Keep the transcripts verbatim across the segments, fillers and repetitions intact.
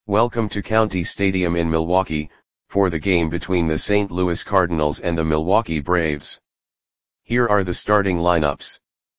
Welcome to County Stadium in Milwaukee, for the game between the Saint Louis Cardinals and the Milwaukee Braves. Here are the starting lineups.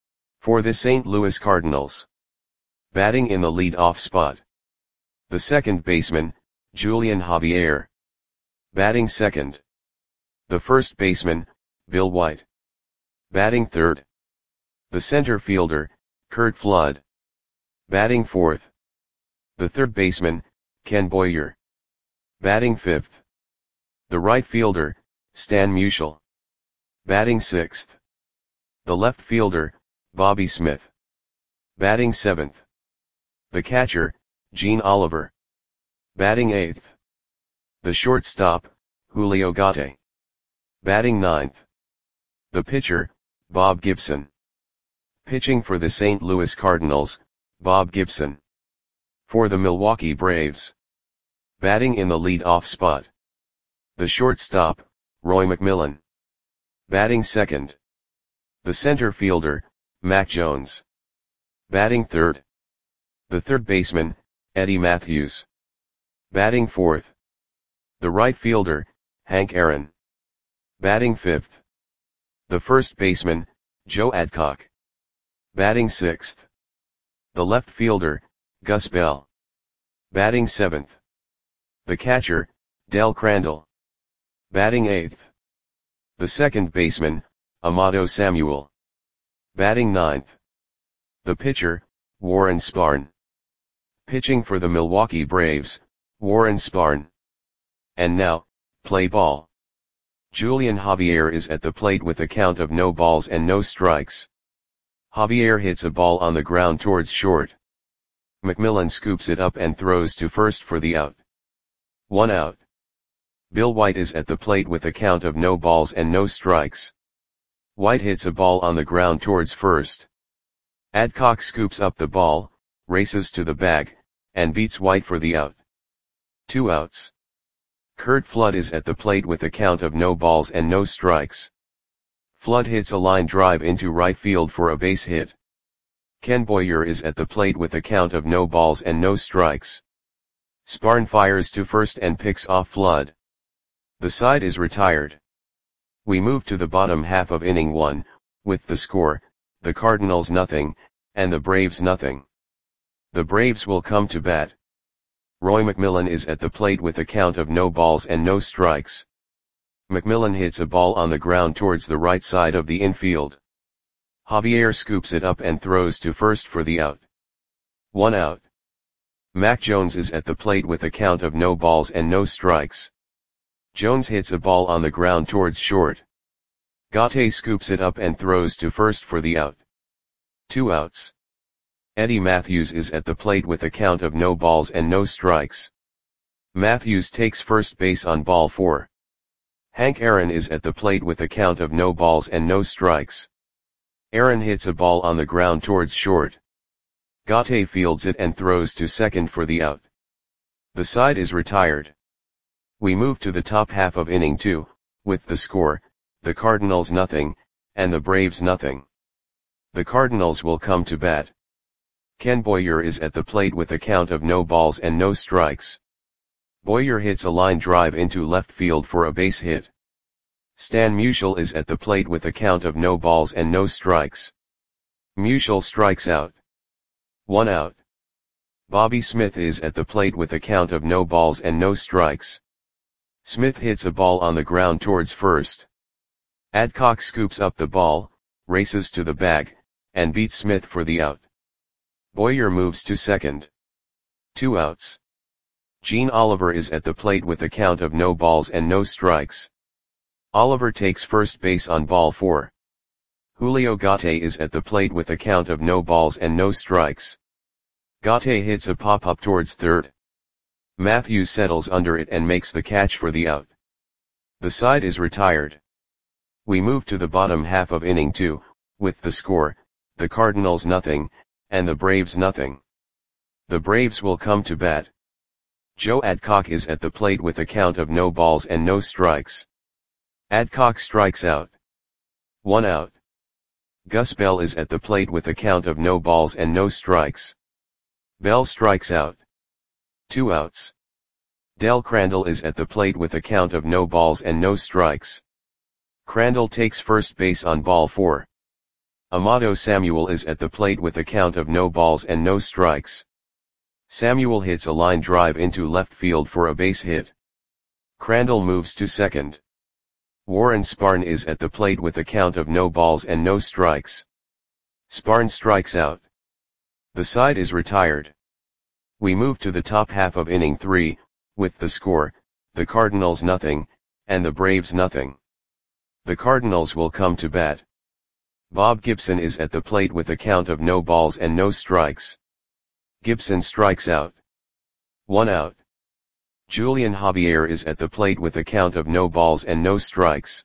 For the Saint Louis Cardinals. Batting in the lead-off spot. The second baseman, Julian Javier. Batting second. The first baseman, Bill White. Batting third. The center fielder, Curt Flood. Batting fourth. The third baseman, Ken Boyer. Batting fifth. The right fielder, Stan Musial. Batting sixth. The left fielder, Bobby Smith. Batting seventh. The catcher, Gene Oliver. Batting eighth. The shortstop, Julio Gatti. Batting ninth. The pitcher, Bob Gibson. Pitching for the Saint Louis Cardinals, Bob Gibson. For the Milwaukee Braves. Batting in the lead-off spot. The shortstop, Roy McMillan. Batting second. The center fielder, Mac Jones. Batting third. The third baseman, Eddie Mathews. Batting fourth. The right fielder, Hank Aaron. Batting fifth. The first baseman, Joe Adcock. Batting sixth. The left fielder, Gus Bell. Batting seventh. The catcher, Del Crandall. Batting eighth. The second baseman, Amato Samuel. Batting ninth. The pitcher, Warren Spahn. Pitching for the Milwaukee Braves, Warren Spahn. And now, play ball. Julian Javier is at the plate with a count of no balls and no strikes. Javier hits a ball on the ground towards short. McMillan scoops it up and throws to first for the out. One out. Bill White is at the plate with a count of no balls and no strikes. White hits a ball on the ground towards first. Adcock scoops up the ball, races to the bag, and beats White for the out. Two outs. Curt Flood is at the plate with a count of no balls and no strikes. Flood hits a line drive into right field for a base hit. Ken Boyer is at the plate with a count of no balls and no strikes. Spahn fires to first and picks off Flood. The side is retired. We move to the bottom half of inning one, with the score, the Cardinals nothing, and the Braves nothing. The Braves will come to bat. Roy McMillan is at the plate with a count of no balls and no strikes. McMillan hits a ball on the ground towards the right side of the infield. Javier scoops it up and throws to first for the out. One out. Mac Jones is at the plate with a count of no balls and no strikes. Jones hits a ball on the ground towards short. Gatti scoops it up and throws to first for the out. Two outs. Eddie Mathews is at the plate with a count of no balls and no strikes. Mathews takes first base on ball four. Hank Aaron is at the plate with a count of no balls and no strikes. Aaron hits a ball on the ground towards short. Gatti fields it and throws to second for the out. The side is retired. We move to the top half of inning two, with the score, the Cardinals nothing, and the Braves nothing. The Cardinals will come to bat. Ken Boyer is at the plate with a count of no balls and no strikes. Boyer hits a line drive into left field for a base hit. Stan Musial is at the plate with a count of no balls and no strikes. Musial strikes out. One out. Bobby Smith is at the plate with a count of no balls and no strikes. Smith hits a ball on the ground towards first. Adcock scoops up the ball, races to the bag, and beats Smith for the out. Boyer moves to second. Two outs. Gene Oliver is at the plate with a count of no balls and no strikes. Oliver takes first base on ball four. Julio Gatti is at the plate with a count of no balls and no strikes. Gatti hits a pop-up towards third. Mathews settles under it and makes the catch for the out. The side is retired. We move to the bottom half of inning two, with the score, the Cardinals nothing, and the Braves nothing. The Braves will come to bat. Joe Adcock is at the plate with a count of no balls and no strikes. Adcock strikes out. One out. Gus Bell is at the plate with a count of no balls and no strikes. Bell strikes out. Two outs. Del Crandall is at the plate with a count of no balls and no strikes. Crandall takes first base on ball four. Amato Samuel is at the plate with a count of no balls and no strikes. Samuel hits a line drive into left field for a base hit. Crandall moves to second. Warren Spahn is at the plate with a count of no balls and no strikes. Spahn strikes out. The side is retired. We move to the top half of inning three, with the score, the Cardinals nothing, and the Braves nothing. The Cardinals will come to bat. Bob Gibson is at the plate with a count of no balls and no strikes. Gibson strikes out. One out. Julian Javier is at the plate with a count of no balls and no strikes.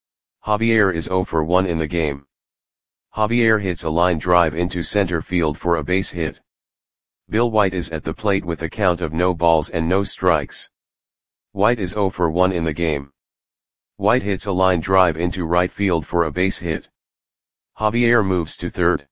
Javier is oh for one in the game. Javier hits a line drive into center field for a base hit. Bill White is at the plate with a count of no balls and no strikes. White is oh for one in the game. White hits a line drive into right field for a base hit. Javier moves to third.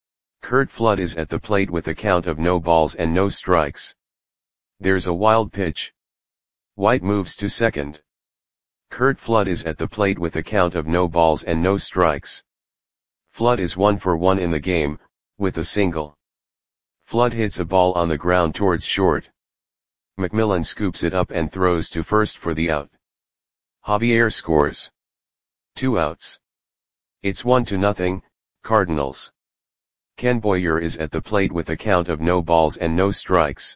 Curt Flood is at the plate with a count of no balls and no strikes. There's a wild pitch. White moves to second. Curt Flood is at the plate with a count of no balls and no strikes. Flood is one for one in the game, with a single. Flood hits a ball on the ground towards short. McMillan scoops it up and throws to first for the out. Javier scores. Two outs. It's one to nothing, Cardinals. Ken Boyer is at the plate with a count of no balls and no strikes.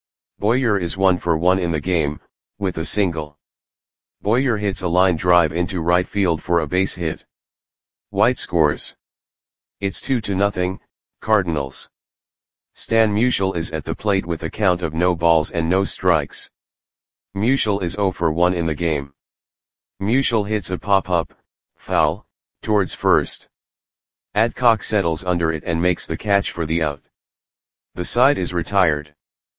Boyer is one for one in the game, with a single. Boyer hits a line drive into right field for a base hit. White scores. It's two to nothing, Cardinals. Stan Musial is at the plate with a count of no balls and no strikes. Musial is oh for one in the game. Musial hits a pop-up, foul, towards first. Adcock settles under it and makes the catch for the out. The side is retired.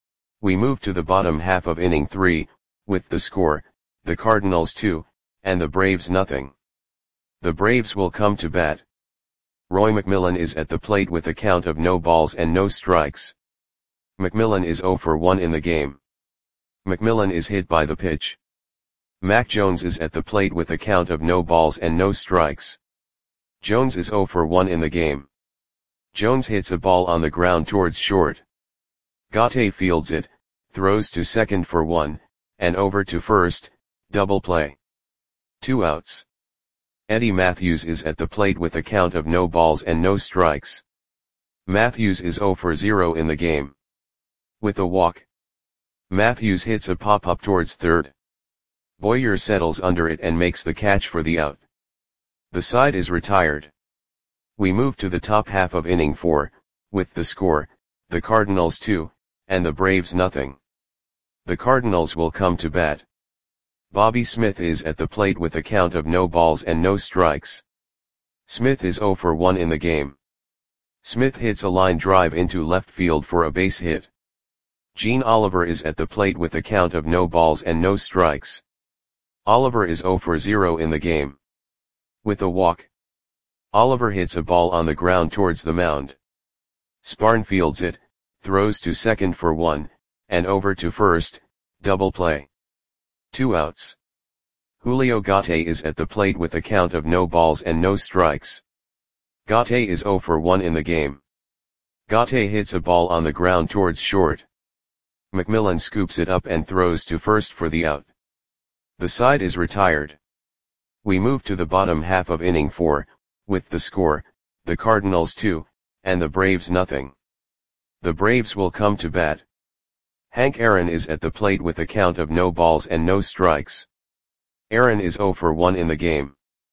We move to the bottom half of inning three, with the score, the Cardinals two, and the Braves nothing. The Braves will come to bat. Roy McMillan is at the plate with a count of no balls and no strikes. McMillan is oh for one in the game. McMillan is hit by the pitch. Mac Jones is at the plate with a count of no balls and no strikes. Jones is oh for one in the game. Jones hits a ball on the ground towards short. Gaute fields it, throws to second for one, and over to first, double play. Two outs. Eddie Matthews is at the plate with a count of no balls and no strikes. Matthews is oh for zero in the game. With a walk. Matthews hits a pop-up towards third. Boyer settles under it and makes the catch for the out. The side is retired. We move to the top half of inning four, with the score, the Cardinals two, and the Braves nothing. The Cardinals will come to bat. Bobby Smith is at the plate with a count of no balls and no strikes. Smith is oh for one in the game. Smith hits a line drive into left field for a base hit. Gene Oliver is at the plate with a count of no balls and no strikes. Oliver is oh for zero in the game. With a walk. Oliver hits a ball on the ground towards the mound. Spahn fields it, throws to second for one, and over to first, double play. Two outs. Julio Gaute is at the plate with a count of no balls and no strikes. Gaute is oh for one in the game. Gaute hits a ball on the ground towards short. McMillan scoops it up and throws to first for the out. The side is retired. We move to the bottom half of inning four, with the score, the Cardinals two, and the Braves nothing. The Braves will come to bat. Hank Aaron is at the plate with a count of no balls and no strikes. Aaron is oh for one in the game.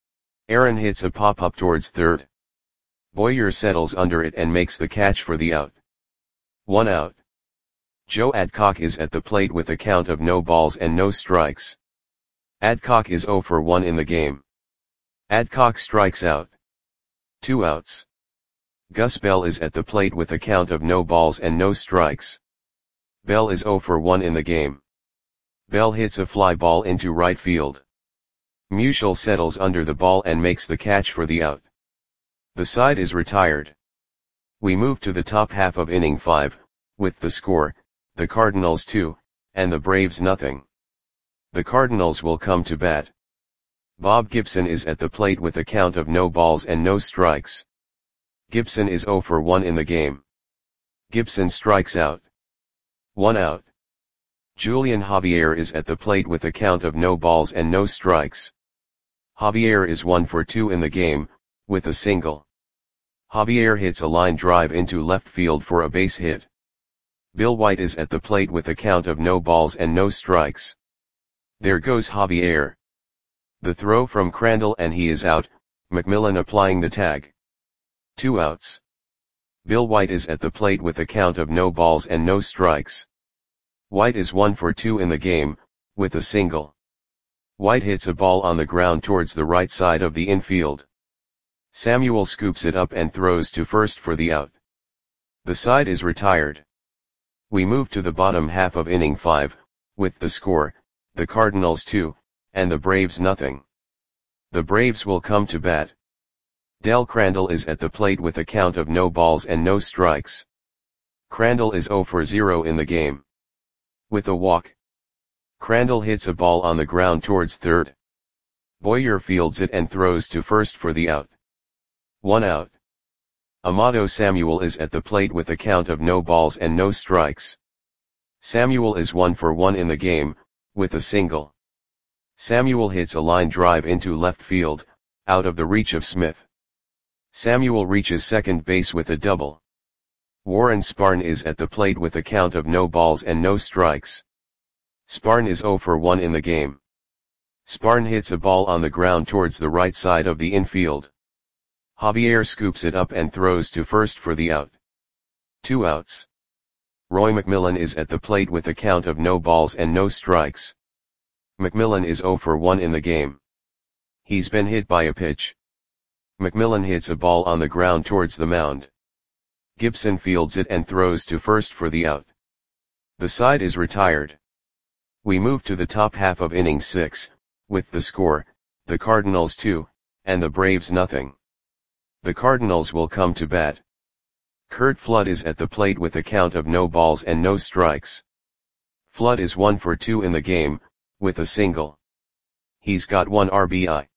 Aaron hits a pop-up towards third. Boyer settles under it and makes the catch for the out. One out. Joe Adcock is at the plate with a count of no balls and no strikes. Adcock is oh for one in the game. Adcock strikes out. Two outs. Gus Bell is at the plate with a count of no balls and no strikes. Bell is oh for one in the game. Bell hits a fly ball into right field. Musial settles under the ball and makes the catch for the out. The side is retired. We move to the top half of inning five, with the score, the Cardinals two, and the Braves nothing. The Cardinals will come to bat. Bob Gibson is at the plate with a count of no balls and no strikes. Gibson is oh for one in the game. Gibson strikes out. One out. Julian Javier is at the plate with a count of no balls and no strikes. Javier is one for two in the game, with a single. Javier hits a line drive into left field for a base hit. Bill White is at the plate with a count of no balls and no strikes. There goes Javier. The throw from Crandall and he is out, McMillan applying the tag. Two outs. Bill White is at the plate with a count of no balls and no strikes. White is one for two in the game, with a single. White hits a ball on the ground towards the right side of the infield. Samuel scoops it up and throws to first for the out. The side is retired. We move to the bottom half of inning five, with the score, the Cardinals two, and the Braves nothing. The Braves will come to bat. Del Crandall is at the plate with a count of no balls and no strikes. Crandall is oh for zero in the game. With a walk. Crandall hits a ball on the ground towards third. Boyer fields it and throws to first for the out. One out. Amato Samuel is at the plate with a count of no balls and no strikes. Samuel is one for one in the game, with a single. Samuel hits a line drive into left field, out of the reach of Smith. Samuel reaches second base with a double. Warren Spahn is at the plate with a count of no balls and no strikes. Spahn is oh for one in the game. Spahn hits a ball on the ground towards the right side of the infield. Javier scoops it up and throws to first for the out. Two outs. Roy McMillan is at the plate with a count of no balls and no strikes. McMillan is oh for one in the game. He's been hit by a pitch. McMillan hits a ball on the ground towards the mound. Gibson fields it and throws to first for the out. The side is retired. We move to the top half of inning six, with the score, the Cardinals two, and the Braves nothing. The Cardinals will come to bat. Curt Flood is at the plate with a count of no balls and no strikes. Flood is one for two in the game, with a single. He's got one R B I.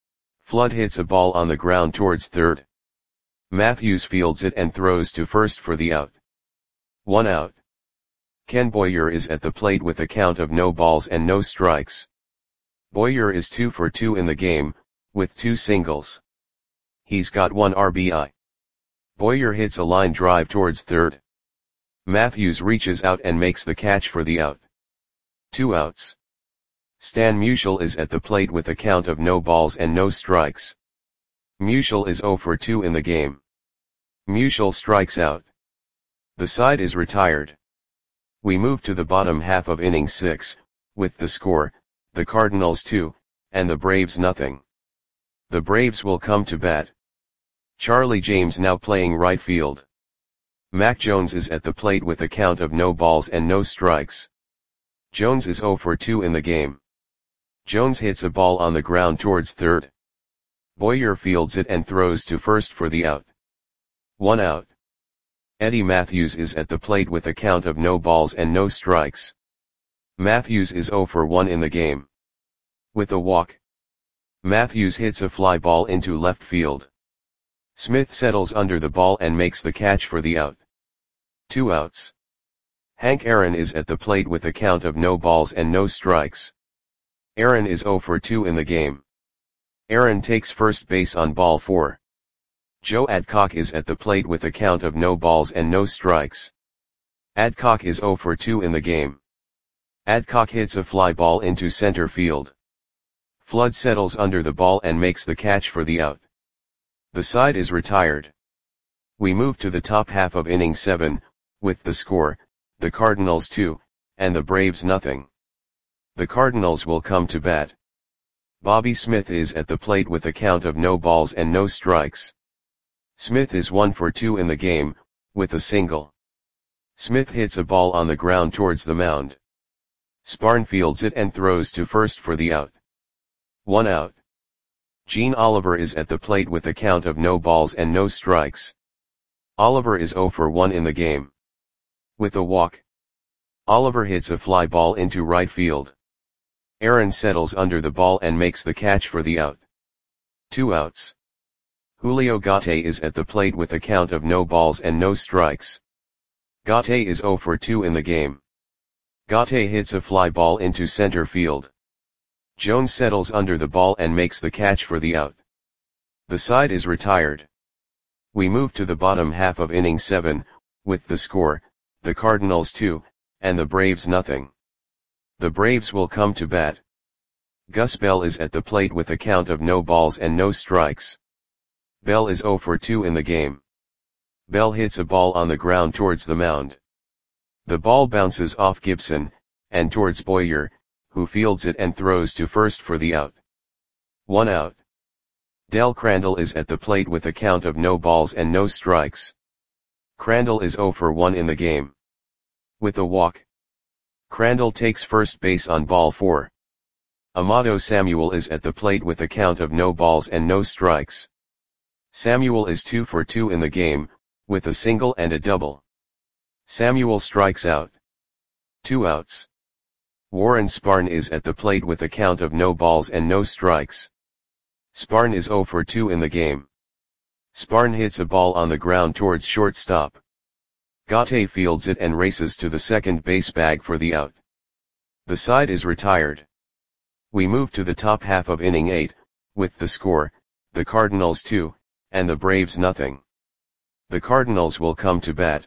Flood hits a ball on the ground towards third. Matthews fields it and throws to first for the out. One out. Ken Boyer is at the plate with a count of no balls and no strikes. Boyer is two for two in the game, with two singles. He's got one R B I. Boyer hits a line drive towards third. Matthews reaches out and makes the catch for the out. Two outs. Stan Musial is at the plate with a count of no balls and no strikes. Musial is oh for two in the game. Musial strikes out. The side is retired. We move to the bottom half of inning six, with the score, the Cardinals two, and the Braves nothing. The Braves will come to bat. Charlie James now playing right field. Mac Jones is at the plate with a count of no balls and no strikes. Jones is oh for two in the game. Jones hits a ball on the ground towards third. Boyer fields it and throws to first for the out. One out. Eddie Matthews is at the plate with a count of no balls and no strikes. Matthews is oh for one in the game. With a walk. Matthews hits a fly ball into left field. Smith settles under the ball and makes the catch for the out. Two outs. Hank Aaron is at the plate with a count of no balls and no strikes. Aaron is oh for two in the game. Aaron takes first base on ball four. Joe Adcock is at the plate with a count of no balls and no strikes. Adcock is oh for two in the game. Adcock hits a fly ball into center field. Flood settles under the ball and makes the catch for the out. The side is retired. We move to the top half of inning seven, with the score, the Cardinals two, and the Braves nothing. The Cardinals will come to bat. Bobby Smith is at the plate with a count of no balls and no strikes. Smith is one for two in the game, with a single. Smith hits a ball on the ground towards the mound. Spahn fields it and throws to first for the out. One out. Gene Oliver is at the plate with a count of no balls and no strikes. Oliver is oh for one in the game. With a walk. Oliver hits a fly ball into right field. Aaron settles under the ball and makes the catch for the out. Two outs. Julio Gate is at the plate with a count of no balls and no strikes. Gate is zero for two in the game. Gate hits a fly ball into center field. Jones settles under the ball and makes the catch for the out. The side is retired. We move to the bottom half of inning seven, with the score, the Cardinals two, and the Braves nothing. The Braves will come to bat. Gus Bell is at the plate with a count of no balls and no strikes. Bell is zero for two in the game. Bell hits a ball on the ground towards the mound. The ball bounces off Gibson, and towards Boyer, who fields it and throws to first for the out. One out. Del Crandall is at the plate with a count of no balls and no strikes. Crandall is zero for one in the game. With a walk. Crandall takes first base on ball four. Amado Samuel is at the plate with a count of no balls and no strikes. Samuel is two for two in the game, with a single and a double. Samuel strikes out. Two outs. Warren Spahn is at the plate with a count of no balls and no strikes. Spahn is zero for two in the game. Spahn hits a ball on the ground towards shortstop. Gate fields it and races to the second base bag for the out. The side is retired. We move to the top half of inning eight, with the score, the Cardinals two, and the Braves nothing. The Cardinals will come to bat.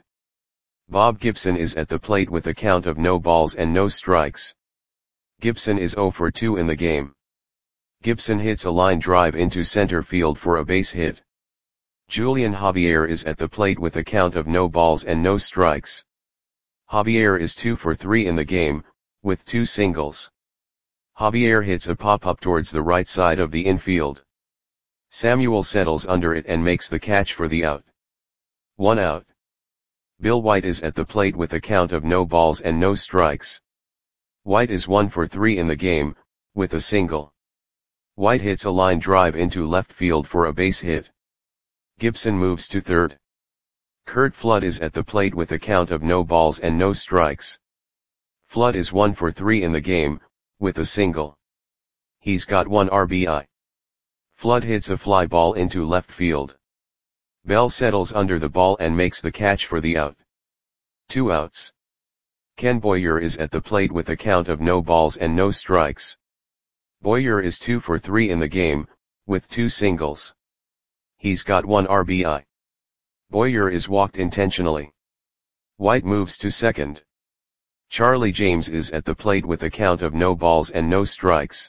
Bob Gibson is at the plate with a count of no balls and no strikes. Gibson is zero for two in the game. Gibson hits a line drive into center field for a base hit. Julian Javier is at the plate with a count of no balls and no strikes. Javier is two for three in the game, with two singles. Javier hits a pop-up towards the right side of the infield. Samuel settles under it and makes the catch for the out. One out. Bill White is at the plate with a count of no balls and no strikes. White is one for three in the game, with a single. White hits a line drive into left field for a base hit. Gibson moves to third. Curt Flood is at the plate with a count of no balls and no strikes. Flood is one for three in the game, with a single. He's got one R B I. Flood hits a fly ball into left field. Bell settles under the ball and makes the catch for the out. Two outs. Ken Boyer is at the plate with a count of no balls and no strikes. Boyer is two for three in the game, with two singles. He's got one R B I. Boyer is walked intentionally. White moves to second. Charlie James is at the plate with a count of no balls and no strikes.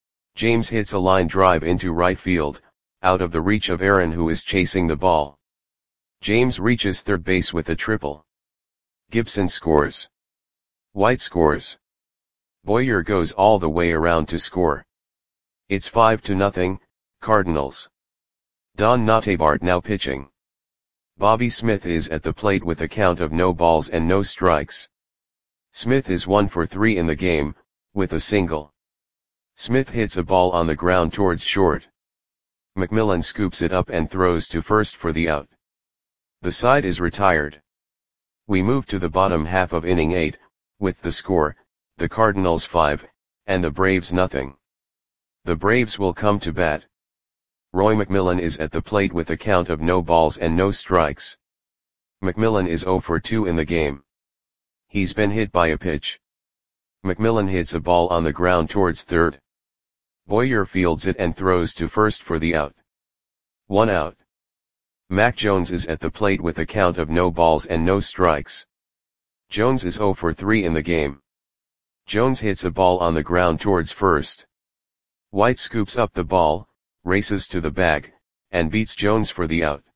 James hits a line drive into right field, out of the reach of Aaron, who is chasing the ball. James reaches third base with a triple. Gibson scores. White scores. Boyer goes all the way around to score. It's five to nothing, Cardinals. Don Notabart now pitching. Bobby Smith is at the plate with a count of no balls and no strikes. Smith is one for three in the game, with a single. Smith hits a ball on the ground towards short. McMillan scoops it up and throws to first for the out. The side is retired. We move to the bottom half of inning eight, with the score, the Cardinals five, and the Braves nothing. The Braves will come to bat. Roy McMillan is at the plate with a count of no balls and no strikes. McMillan is zero for two in the game. He's been hit by a pitch. McMillan hits a ball on the ground towards third. Boyer fields it and throws to first for the out. One out. Mac Jones is at the plate with a count of no balls and no strikes. Jones is zero for three in the game. Jones hits a ball on the ground towards first. White scoops up the ball, races to the bag, and beats Jones for the out.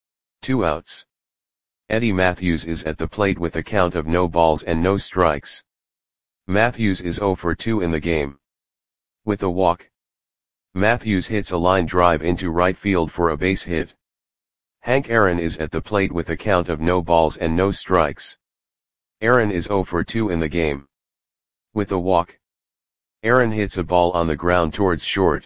Two outs. Eddie Matthews is at the plate with a count of no balls and no strikes. Matthews is zero for two in the game. With a walk. Matthews hits a line drive into right field for a base hit. Hank Aaron is at the plate with a count of no balls and no strikes. Aaron is zero for two in the game. With a walk. Aaron hits a ball on the ground towards short.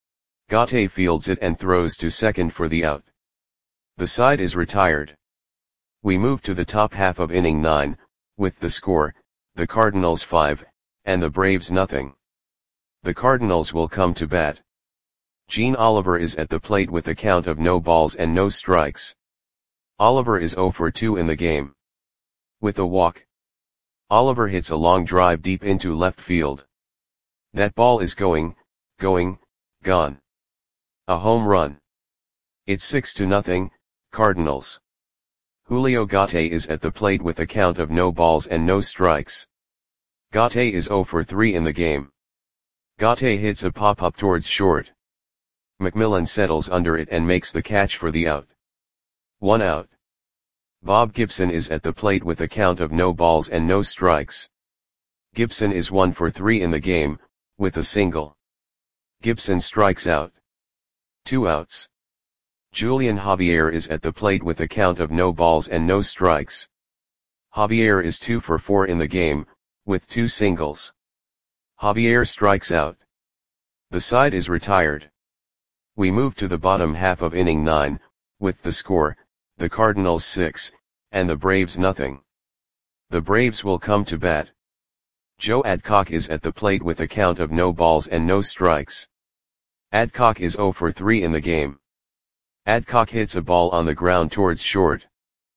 Gate fields it and throws to second for the out. The side is retired. We move to the top half of inning nine, with the score, the Cardinals five, and the Braves nothing. The Cardinals will come to bat. Gene Oliver is at the plate with a count of no balls and no strikes. Oliver is zero for two in the game. With a walk, Oliver hits a long drive deep into left field. That ball is going, going, gone. A home run. It's six to nothing, Cardinals. Julio Gate is at the plate with a count of no balls and no strikes. Gate is zero for three in the game. Gate hits a pop-up towards short. McMillan settles under it and makes the catch for the out. One out. Bob Gibson is at the plate with a count of no balls and no strikes. Gibson is one for three in the game, with a single. Gibson strikes out. Two outs. Julian Javier is at the plate with a count of no balls and no strikes. Javier is two for four in the game, with two singles. Javier strikes out. The side is retired. We move to the bottom half of inning nine, with the score, the Cardinals six, and the Braves nothing. The Braves will come to bat. Joe Adcock is at the plate with a count of no balls and no strikes. Adcock is zero for three in the game. Adcock hits a ball on the ground towards short.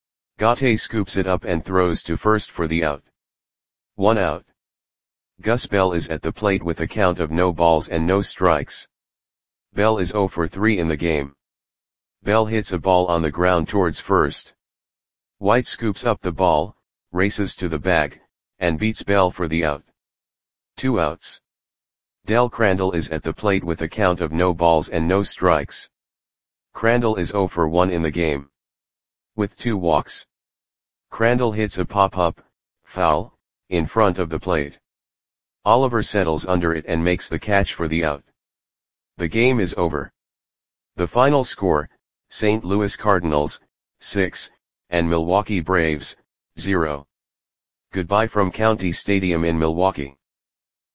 Gate scoops it up and throws to first for the out. One out. Gus Bell is at the plate with a count of no balls and no strikes. Bell is zero for three in the game. Bell hits a ball on the ground towards first. White scoops up the ball, races to the bag, and beats Bell for the out. Two outs. Del Crandall is at the plate with a count of no balls and no strikes. Crandall is zero for one in the game. With two walks. Crandall hits a pop-up, foul, in front of the plate. Oliver settles under it and makes the catch for the out. The game is over. The final score, Saint Louis Cardinals, six, and Milwaukee Braves, zero. Goodbye from County Stadium in Milwaukee.